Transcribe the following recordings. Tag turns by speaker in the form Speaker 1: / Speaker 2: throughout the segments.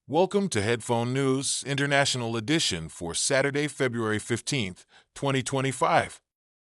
Speaker 1: Welcome to Headphone News International Edition for Saturday, February 15th, 2025.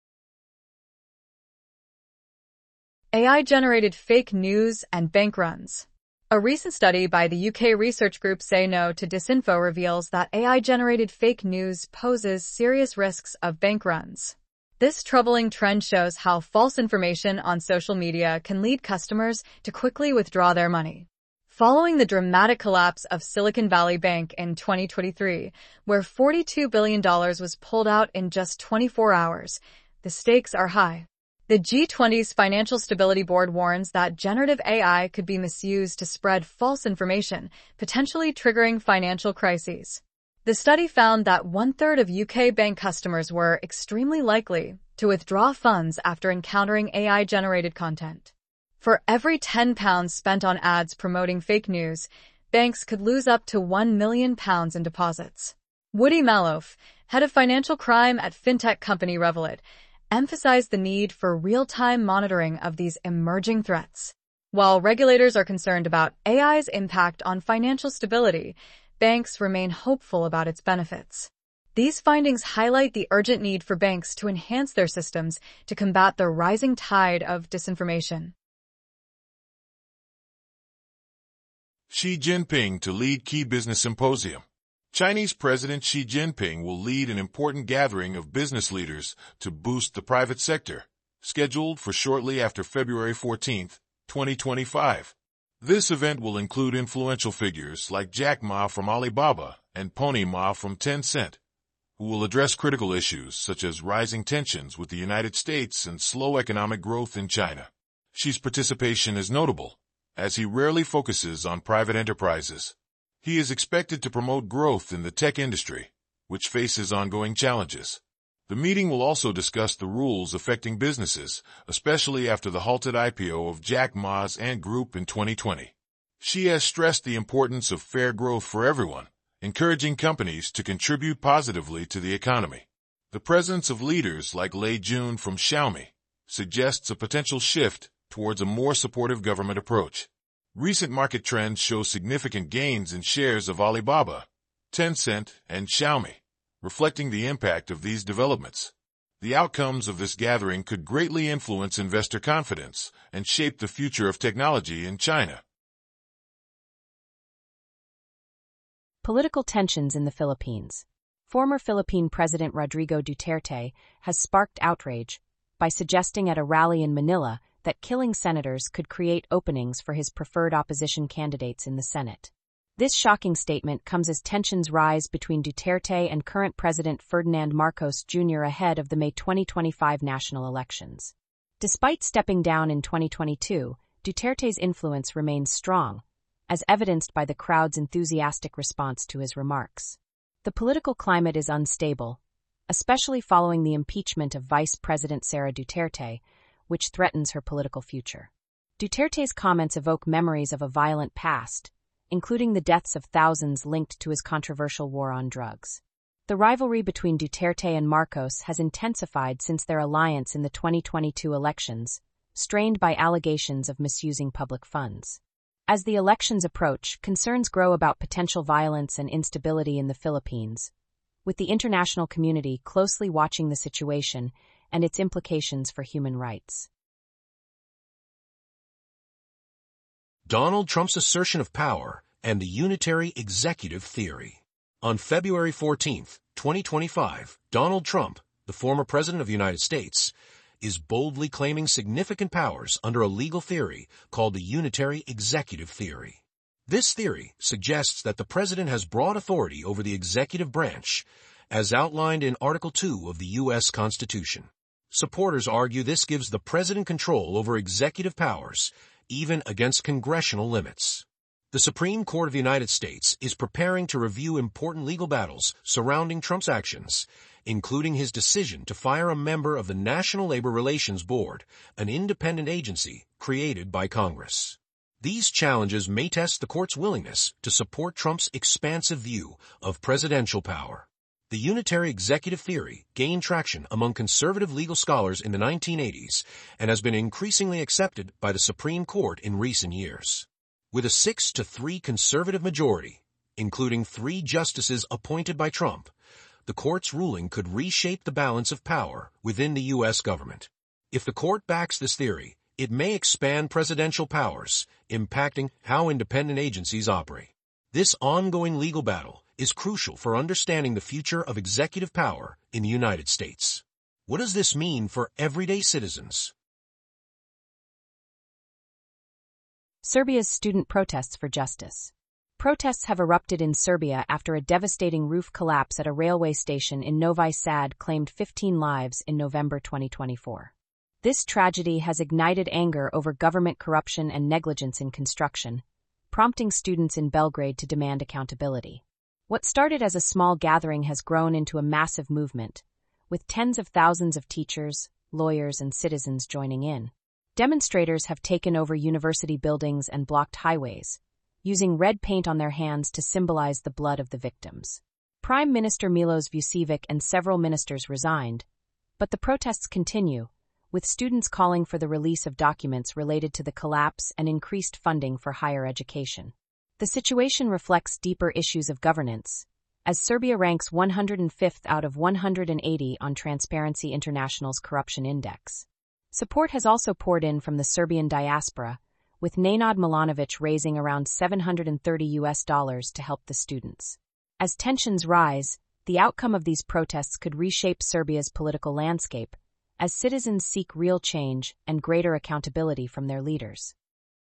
Speaker 2: AI-generated fake news and bank runs. A recent study by the UK research group Say No to Disinfo reveals that AI-generated fake news poses serious risks of bank runs. This troubling trend shows how false information on social media can lead customers to quickly withdraw their money. Following the dramatic collapse of Silicon Valley Bank in 2023, where $42 billion was pulled out in just 24 hours, the stakes are high. The G20's Financial Stability Board warns that generative AI could be misused to spread false information, potentially triggering financial crises. The study found that one-third of UK bank customers were extremely likely to withdraw funds after encountering AI-generated content. For every £10 spent on ads promoting fake news, banks could lose up to £1 million in deposits. Woody Malouf, head of financial crime at fintech company Revolut, emphasized the need for real-time monitoring of these emerging threats. While regulators are concerned about AI's impact on financial stability, banks remain hopeful about its benefits. These findings highlight the urgent need for banks to enhance their systems to combat the rising tide of disinformation.
Speaker 1: Xi Jinping to lead key business symposium. Chinese President Xi Jinping will lead an important gathering of business leaders to boost the private sector, scheduled for shortly after February 14, 2025. This event will include influential figures like Jack Ma from Alibaba and Pony Ma from Tencent, who will address critical issues such as rising tensions with the United States and slow economic growth in China. Xi's participation is notable, as he rarely focuses on private enterprises. He is expected to promote growth in the tech industry, which faces ongoing challenges. The meeting will also discuss the rules affecting businesses, especially after the halted IPO of Jack Ma's Ant Group in 2020. Xi has stressed the importance of fair growth for everyone, encouraging companies to contribute positively to the economy. The presence of leaders like Lei Jun from Xiaomi suggests a potential shift towards a more supportive government approach. Recent market trends show significant gains in shares of Alibaba, Tencent, and Xiaomi, reflecting the impact of these developments. The outcomes of this gathering could greatly influence investor confidence and shape the future of technology in China.
Speaker 3: Political tensions in the Philippines. Former Philippine President Rodrigo Duterte has sparked outrage by suggesting at a rally in Manila that killing senators could create openings for his preferred opposition candidates in the Senate. This shocking statement comes as tensions rise between Duterte and current President Ferdinand Marcos Jr. ahead of the May 2025 national elections. Despite stepping down in 2022, Duterte's influence remains strong, as evidenced by the crowd's enthusiastic response to his remarks. The political climate is unstable, especially following the impeachment of Vice President Sara Duterte, which threatens her political future. Duterte's comments evoke memories of a violent past, including the deaths of thousands linked to his controversial war on drugs. The rivalry between Duterte and Marcos has intensified since their alliance in the 2022 elections, strained by allegations of misusing public funds. As the elections approach, concerns grow about potential violence and instability in the Philippines, with the international community closely watching the situation and its implications for human rights.
Speaker 4: Donald Trump's assertion of power and the unitary executive theory. On February 14, 2025, Donald Trump, the former president of the United States, is boldly claiming significant powers under a legal theory called the unitary executive theory. This theory suggests that the president has broad authority over the executive branch, as outlined in Article 2 of the U.S. Constitution. Supporters argue this gives the president control over executive powers, even against congressional limits. The Supreme Court of the United States is preparing to review important legal battles surrounding Trump's actions, including his decision to fire a member of the National Labor Relations Board, an independent agency created by Congress. These challenges may test the court's willingness to support Trump's expansive view of presidential power. The unitary executive theory gained traction among conservative legal scholars in the 1980s and has been increasingly accepted by the Supreme Court in recent years. With a 6-3 conservative majority, including 3 justices appointed by Trump, the court's ruling could reshape the balance of power within the U.S. government. If the court backs this theory, it may expand presidential powers, impacting how independent agencies operate. This ongoing legal battle is crucial for understanding the future of executive power in the United States. What does this mean for everyday citizens?
Speaker 3: Serbia's student protests for justice. Protests have erupted in Serbia after a devastating roof collapse at a railway station in Novi Sad claimed 15 lives in November 2024. This tragedy has ignited anger over government corruption and negligence in construction, prompting students in Belgrade to demand accountability. What started as a small gathering has grown into a massive movement, with tens of thousands of teachers, lawyers, and citizens joining in. Demonstrators have taken over university buildings and blocked highways, using red paint on their hands to symbolize the blood of the victims. Prime Minister Milos Vucevic and several ministers resigned, but the protests continue, with students calling for the release of documents related to the collapse and increased funding for higher education. The situation reflects deeper issues of governance, as Serbia ranks 105th out of 180 on Transparency International's Corruption Index. Support has also poured in from the Serbian diaspora, with Nenad Milanovic raising around $730 to help the students. As tensions rise, the outcome of these protests could reshape Serbia's political landscape, as citizens seek real change and greater accountability from their leaders.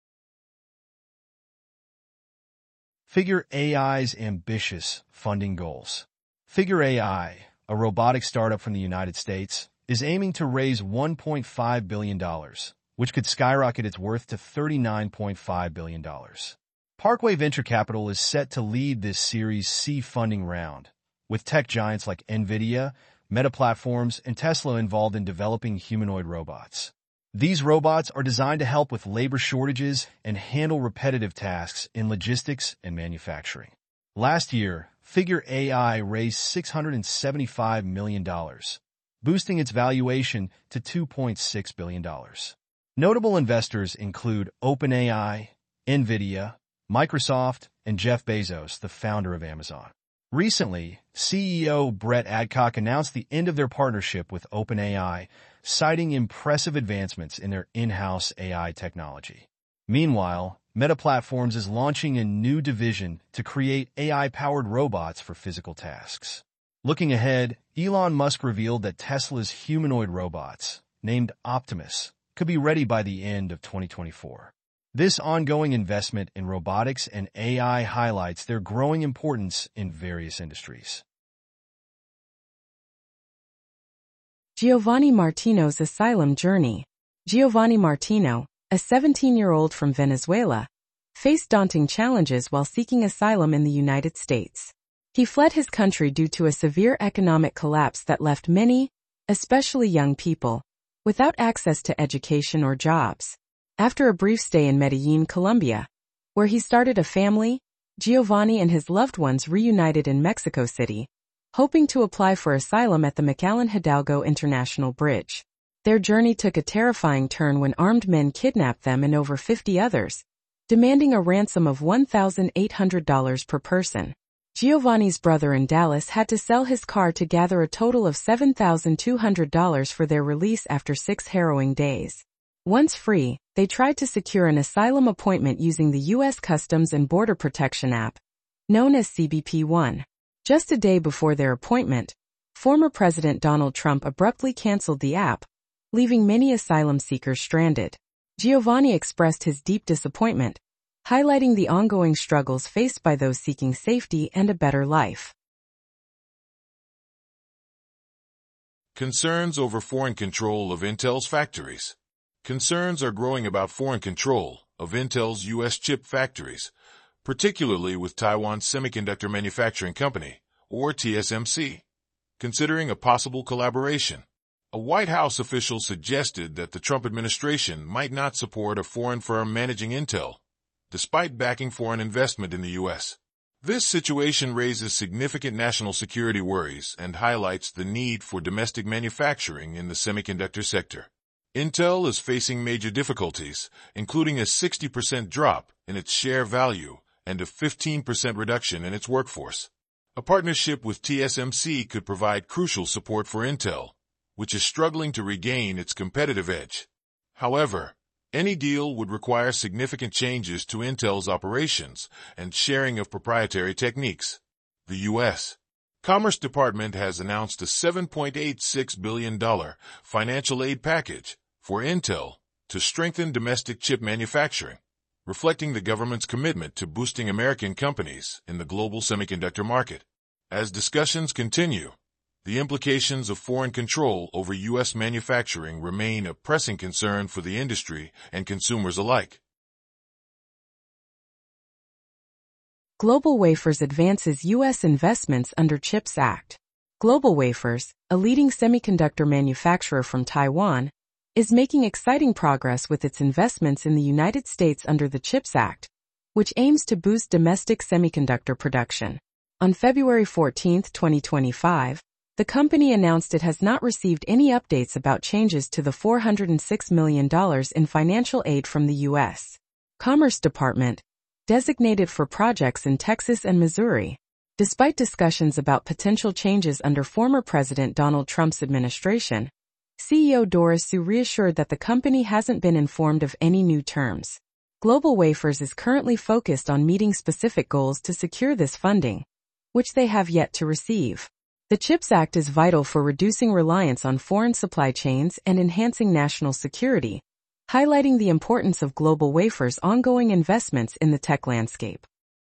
Speaker 5: Figure AI's ambitious funding goals. Figure AI, a robotics startup from the United States, is aiming to raise $1.5 billion, which could skyrocket its worth to $39.5 billion. Parkway Venture Capital is set to lead this Series C funding round, with tech giants like NVIDIA, Meta Platforms, and Tesla involved in developing humanoid robots. These robots are designed to help with labor shortages and handle repetitive tasks in logistics and manufacturing. Last year, Figure AI raised $675 million, boosting its valuation to $2.6 billion. Notable investors include OpenAI, NVIDIA, Microsoft, and Jeff Bezos, the founder of Amazon. Recently, CEO Brett Adcock announced the end of their partnership with OpenAI, citing impressive advancements in their in-house AI technology. Meanwhile, Meta Platforms is launching a new division to create AI-powered robots for physical tasks. Looking ahead, Elon Musk revealed that Tesla's humanoid robots, named Optimus, could be ready by the end of 2024. This ongoing investment in robotics and AI highlights their growing importance in various industries.
Speaker 6: Giovanni Martino's asylum journey. Giovanni Martino, a 17-year-old from Venezuela, faced daunting challenges while seeking asylum in the United States. He fled his country due to a severe economic collapse that left many, especially young people, without access to education or jobs. After a brief stay in Medellin, Colombia, where he started a family, Giovanni and his loved ones reunited in Mexico City, hoping to apply for asylum at the McAllen Hidalgo International Bridge. Their journey took a terrifying turn when armed men kidnapped them and over 50 others, demanding a ransom of $1,800 per person. Giovanni's brother in Dallas had to sell his car to gather a total of $7,200 for their release after 6 harrowing days. Once free, they tried to secure an asylum appointment using the U.S. Customs and Border Protection app, known as CBP One. Just a day before their appointment, former President Donald Trump abruptly canceled the app, leaving many asylum seekers stranded. Giovanni expressed his deep disappointment, highlighting the ongoing struggles faced by those seeking safety and a better life.
Speaker 1: Concerns over foreign control of Intel's factories. Concerns are growing about foreign control of Intel's U.S. chip factories, particularly with Taiwan's Semiconductor Manufacturing Company, or TSMC, considering a possible collaboration. A White House official suggested that the Trump administration might not support a foreign firm managing Intel, despite backing foreign investment in the U.S. This situation raises significant national security worries and highlights the need for domestic manufacturing in the semiconductor sector. Intel is facing major difficulties, including a 60% drop in its share value and a 15% reduction in its workforce. A partnership with TSMC could provide crucial support for Intel, which is struggling to regain its competitive edge. However, any deal would require significant changes to Intel's operations and sharing of proprietary techniques. The U.S. Commerce Department has announced a $7.86 billion financial aid package for Intel to strengthen domestic chip manufacturing, reflecting the government's commitment to boosting American companies in the global semiconductor market. As discussions continue, the implications of foreign control over U.S. manufacturing remain a pressing concern for the industry and consumers alike.
Speaker 6: GlobalWafers advances U.S. investments under CHIPS Act. GlobalWafers, a leading semiconductor manufacturer from Taiwan, is making exciting progress with its investments in the United States under the CHIPS Act, which aims to boost domestic semiconductor production. On February 14, 2025, the company announced it has not received any updates about changes to the $406 million in financial aid from the U.S. Commerce Department, designated for projects in Texas and Missouri. Despite discussions about potential changes under former President Donald Trump's administration, CEO Doris Su reassured that the company hasn't been informed of any new terms. GlobalWafers is currently focused on meeting specific goals to secure this funding, which they have yet to receive. The CHIPS Act is vital for reducing reliance on foreign supply chains and enhancing national security, highlighting the importance of GlobalWafers' ongoing investments in the tech landscape.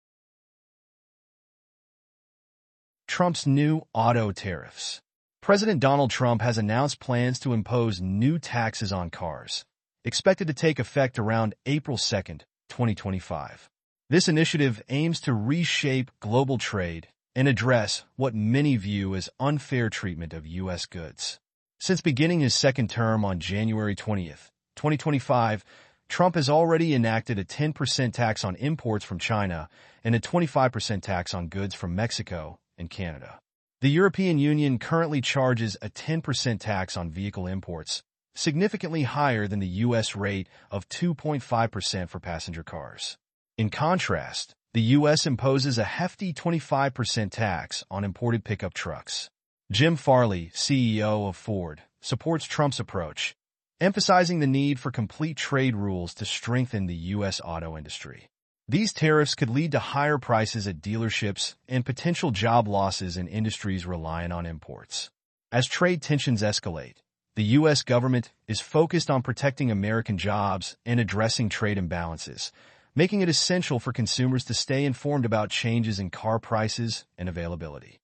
Speaker 5: Trump's new auto tariffs. President Donald Trump has announced plans to impose new taxes on cars, expected to take effect around April 2, 2025. This initiative aims to reshape global trade and address what many view as unfair treatment of U.S. goods. Since beginning his second term on January 20, 2025, Trump has already enacted a 10% tax on imports from China and a 25% tax on goods from Mexico and Canada. The European Union currently charges a 10% tax on vehicle imports, significantly higher than the U.S. rate of 2.5% for passenger cars. In contrast, the U.S. imposes a hefty 25% tax on imported pickup trucks. Jim Farley, CEO of Ford, supports Trump's approach, emphasizing the need for complete trade rules to strengthen the U.S. auto industry. These tariffs could lead to higher prices at dealerships and potential job losses in industries reliant on imports. As trade tensions escalate, the U.S. government is focused on protecting American jobs and addressing trade imbalances, making it essential for consumers to stay informed about changes in car prices and availability.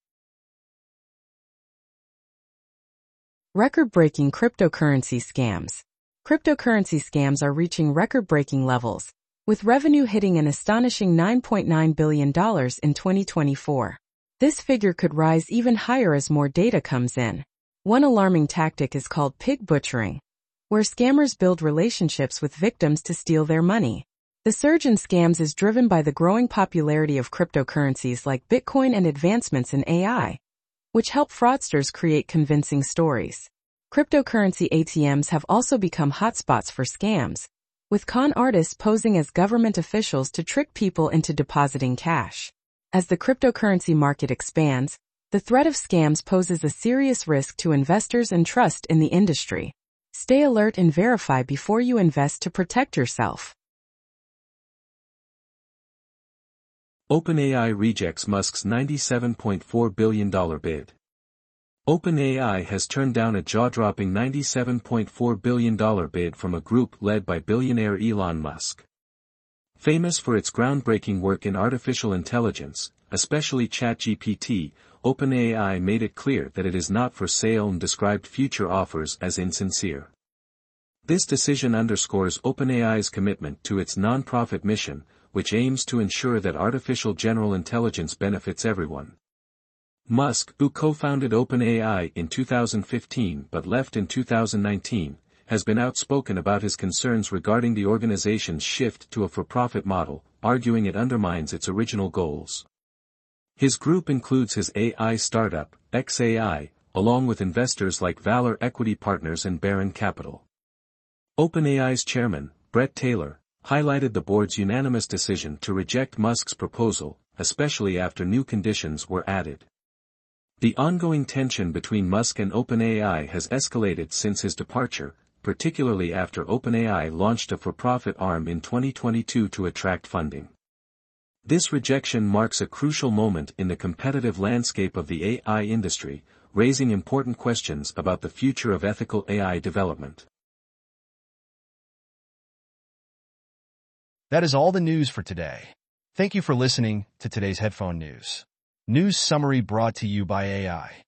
Speaker 6: Record-breaking cryptocurrency scams. Cryptocurrency scams are reaching record-breaking levels, with revenue hitting an astonishing $9.9 billion in 2024. This figure could rise even higher as more data comes in. One alarming tactic is called pig butchering, where scammers build relationships with victims to steal their money. The surge in scams is driven by the growing popularity of cryptocurrencies like Bitcoin and advancements in AI, which help fraudsters create convincing stories. Cryptocurrency ATMs have also become hotspots for scams, with con artists posing as government officials to trick people into depositing cash. As the cryptocurrency market expands, the threat of scams poses a serious risk to investors and trust in the industry. Stay alert and verify before you invest to protect yourself.
Speaker 7: OpenAI rejects Musk's $97.4 billion bid. OpenAI has turned down a jaw-dropping $97.4 billion bid from a group led by billionaire Elon Musk. Famous for its groundbreaking work in artificial intelligence, especially ChatGPT, OpenAI made it clear that it is not for sale and described future offers as insincere. This decision underscores OpenAI's commitment to its non-profit mission, which aims to ensure that artificial general intelligence benefits everyone. Musk, who co-founded OpenAI in 2015 but left in 2019, has been outspoken about his concerns regarding the organization's shift to a for-profit model, arguing it undermines its original goals. His group includes his AI startup, xAI, along with investors like Valor Equity Partners and Baron Capital. OpenAI's chairman, Bret Taylor, highlighted the board's unanimous decision to reject Musk's proposal, especially after new conditions were added. The ongoing tension between Musk and OpenAI has escalated since his departure, particularly after OpenAI launched a for-profit arm in 2022 to attract funding. This rejection marks a crucial moment in the competitive landscape of the AI industry, raising important questions about the future of ethical AI development.
Speaker 5: That is all the news for today. Thank you for listening to today's Headphone News. News summary brought to you by AI.